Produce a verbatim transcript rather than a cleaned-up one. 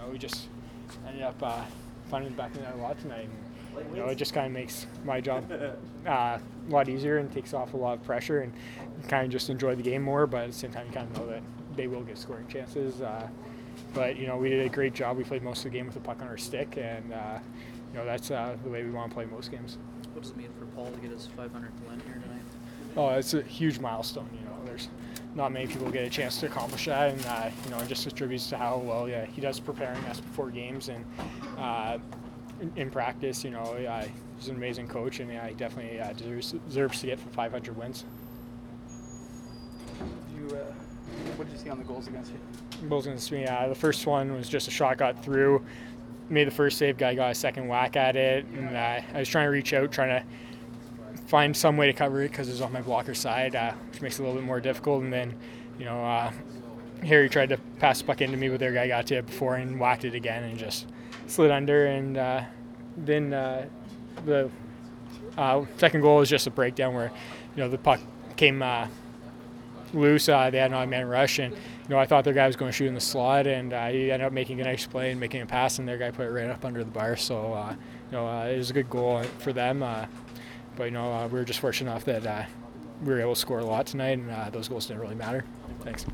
know, we just ended up uh, finding the back of the net a lot tonight. And, you know, it just kind of makes my job uh, a lot easier and takes off a lot of pressure, and kind of just enjoy the game more. But at the same time, you kind of know that they will get scoring chances. Uh, but you know, we did a great job. We played most of the game with the puck on our stick, and uh, you know, that's uh, the way we want to play most games. What does it mean for Paul to get his five hundredth win here tonight? Oh, it's a huge milestone. You know, there's not many people get a chance to accomplish that, and uh, you know, it just attributes to how well yeah, he does preparing us before games and uh, in, in practice. You know, uh, he's an amazing coach, and yeah, he definitely uh, deserves, deserves to get for five hundred wins. You, uh, what did you see on the goals against you? Goals against me. Uh, the first one was just a shot got through. Made the first save. Guy got a second whack at it, and uh, I was trying to reach out, trying to find some way to cover it because it was on my blocker side, uh, which makes it a little bit more difficult. And then, you know, uh, Harry tried to pass the puck into me, but their guy got to it before and whacked it again and just slid under. And uh, then uh, the uh, second goal was just a breakdown where, you know, the puck came uh, loose. Uh, they had an odd-man rush, and you know, I thought their guy was going to shoot in the slot, and uh, he ended up making a nice play and making a pass, and their guy put it right up under the bar. So, uh, you know, uh, it was a good goal for them. Uh, but you know, uh, we were just fortunate enough that uh, we were able to score a lot tonight, and uh, those goals didn't really matter. Thanks.